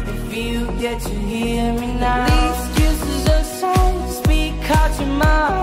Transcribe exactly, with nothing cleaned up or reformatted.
if you get to hear me now. These kisses are songs, speak out your mind.